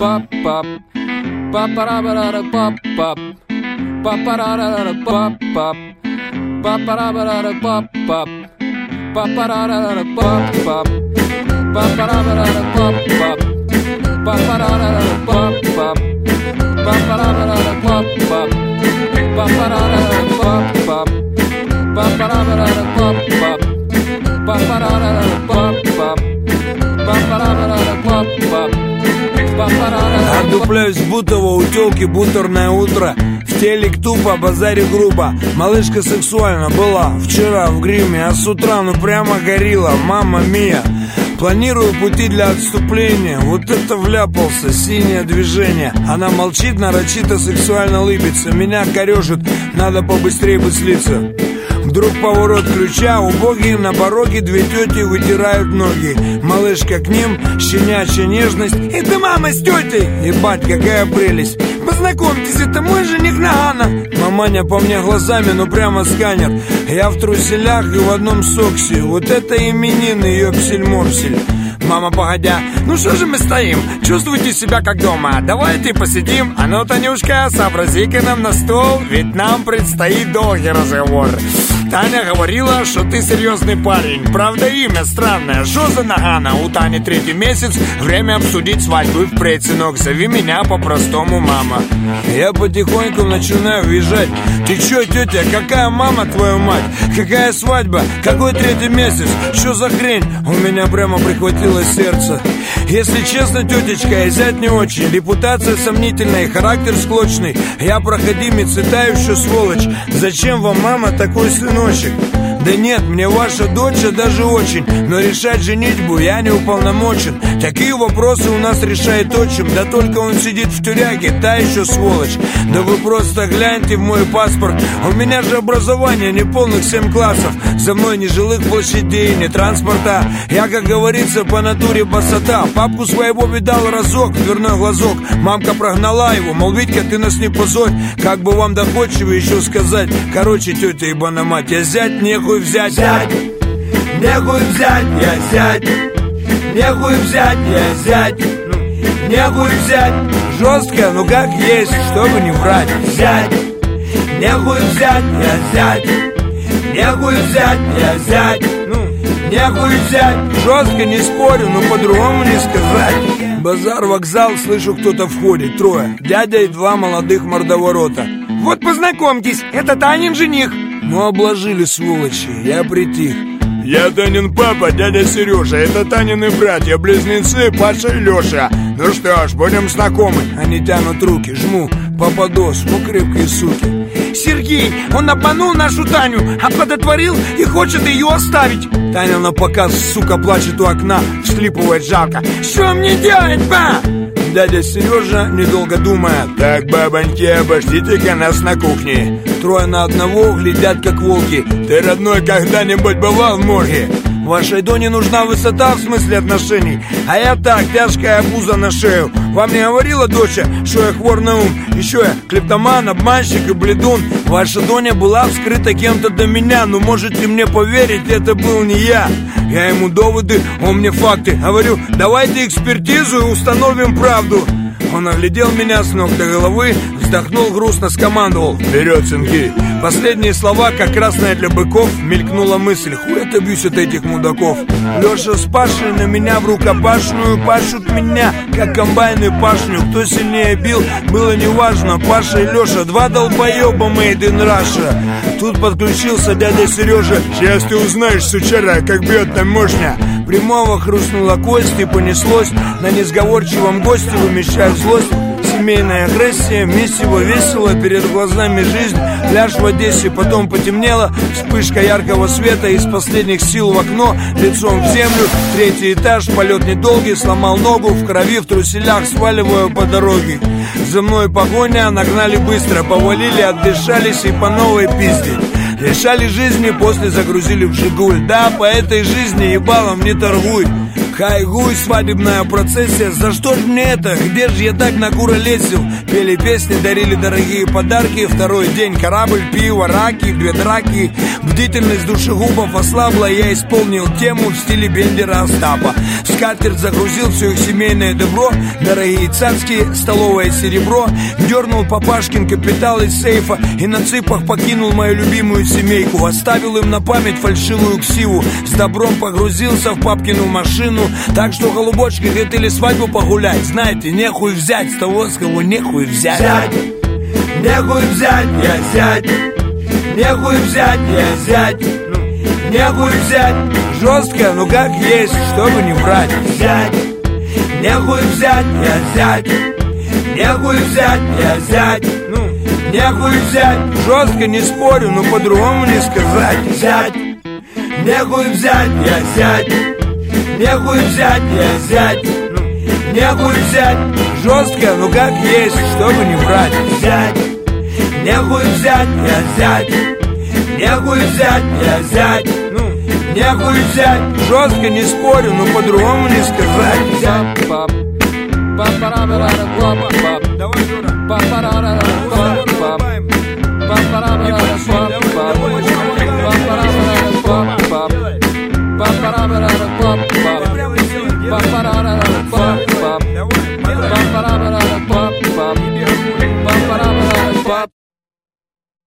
pop pop paparabara pop pop paparara pop pop paparabara pop pop paparara pop pop paparabara pop pop paparara pop pop paparabara pop pop paparara pop pop paparabara pop pop paparara pop pop paparara pop pop. Отдупляюсь в Бутово, у тёлки бутерное утро. В телек тупо, базаре грубо. Малышка сексуально была вчера в гриме, а с утра ну прямо горила, мамма мия. Планирую пути для отступления. Вот это вляпался, синее движение. Она молчит, нарочито сексуально лыбится. Меня корёжит, надо побыстрее бы слиться. Вдруг поворот ключа, убогие на пороге две тети вытирают ноги. Малышка к ним, щенячья нежность. Это мама с тетей, ебать, какая прелесть. Познакомьтесь, это мой жених Нагана. Маманя по мне глазами, ну прямо сканер. Я в труселях и в одном соксе. Вот это именины, ёпсель-морсель. Мама, погодя, ну что же мы стоим? Чувствуйте себя как дома. Давайте посидим. А ну, Танюшка, сообрази-ка нам на стол, ведь нам предстоит долгий разговор. Таня говорила, что ты серьезный парень. Правда, имя странное, Жоза Нагана. У Тани 3-й месяц, время обсудить свадьбу впредь, сынок. Зови меня по-простому мама. Я потихоньку начинаю въезжать. Ты чё, тетя, какая мама, твою мать? Какая свадьба? Какой 3-й месяц? Что за хрень? У меня прямо прихватило сердце. Если честно, тетечка, я зять не очень. Репутация сомнительная, характер склочный. Я проходимец и та еще сволочь. Зачем вам, мама, такой сыночек? Да нет, мне ваша дочь даже очень. Но решать женитьбу я не уполномочен. Такие вопросы у нас решает отчим. Да только он сидит в тюряге, та еще сволочь. Да вы просто гляньте в мой паспорт. У меня же образование неполных 7 классов. За мной ни жилых площадей, ни транспорта. Я, как говорится, по натуре басота. Папку своего видал разок, дверной глазок. Мамка прогнала его, мол, Витька, ты нас не позорь. Как бы вам доходчиво еще сказать. Короче, тетя ебана мать, я зять, нехуй взять. Зять, нехуй взять, я зять. Нехуй взять, я зять. Нехуй взять. Жестко, ну как есть, чтобы не врать. Зять, нехуй взять, я зять. Нехуй взять, я зять. Нехуй взять. Жестко не спорю, но по-другому не сказать. Базар, вокзал, слышу, кто-то входит. 3, дядя и 2 молодых мордоворота. Вот познакомьтесь, это Танин жених. Ну обложили, сволочи, я притих. Я Танин папа, дядя Сережа. Это Танины братья-близнецы Паша и Леша. Ну что ж, будем знакомы. Они тянут руки, жму, попадос, ну крепкие суки. Сергей, он обманул нашу Таню, оплодотворил и хочет ее оставить. Таня на показ, сука, плачет у окна, всхлипывает жалко. Что мне делать, ба? Дядя Сережа, недолго думая: так, бабоньки, обождите-ка нас на кухне. 3 на 1 глядят, как волки. Ты, родной, когда-нибудь бывал в морге? Вашей Доне нужна высота в смысле отношений. А я так, тяжкая обуза на шею. Вам не говорила доча, что я хвор на ум? Еще я клептоман, обманщик и бледун. Ваша Доня была вскрыта кем-то до меня. Но можете мне поверить, это был не я. Я ему доводы, он мне факты. Говорю, давайте экспертизу и установим правду. Он оглядел меня с ног до головы, вздохнул грустно, скомандовал: вперед, сынки. Последние слова, как красная для быков, мелькнула мысль: хуй отобьюсь от этих мудаков. Леша с Пашей на меня в рукопашную пашут меня, как комбайны пашню. Кто сильнее бил, было неважно. Паша и Леша, 2 долбоеба made in Russia. Тут подключился дядя Сережа. Сейчас ты узнаешь, сучара, как бьет там мощно. Прямого хрустнула кость и понеслось. На несговорчивом госте вымещая злость. Семейная агрессия, месиво, весело, перед глазами жизнь. Пляж в Одессе, потом потемнело. Вспышка яркого света, из последних сил в окно, лицом в землю. 3-й этаж, полет недолгий, сломал ногу. В крови, в труселях, сваливаю по дороге. За мной погоня, нагнали быстро. Повалили, отдышались и по новой пизде. Лишали жизни, после загрузили в Жигуль. Да, по этой жизни ебалом не торгуй. Хайгуй, свадебная процессия. За что ж мне это? Где же я так накуролесил? Пели песни, дарили дорогие подарки. Второй день корабль, пиво, раки, 2 драки. Бдительность душегубов ослабла. Я исполнил тему в стиле Бендера Остапа. В скатерть загрузил все их семейное добро. Дорогие царские, столовое серебро. Дернул папашкин капитал из сейфа и на цыпах покинул мою любимую семейку. Оставил им на память фальшивую ксиву. С добром погрузился в папкину машину. Так что, голубочки, хотели свадьбу погулять. Знаете, нехуй взять с того, с кого нехуй взять. Зять, нехуй взять, я зять. Нехуй взять, я зять. Нехуй взять. Жестко, ну как есть, чтобы не врать. Зять, нехуй взять, я зять. Нехуй взять, я зять. Нехуй взять. Жестко не спорю, но по-другому не сказать. Зять, нехуй взять, я зять. Нехуй взять, я зять. Нехуй взять. Жестко, ну как есть, чтобы не врать. Зять, нехуй взять, я зять. Нехуй взять, я зять. Нехуй взять. Жестко не спорю, но по-другому не сказать. Давай, Жора.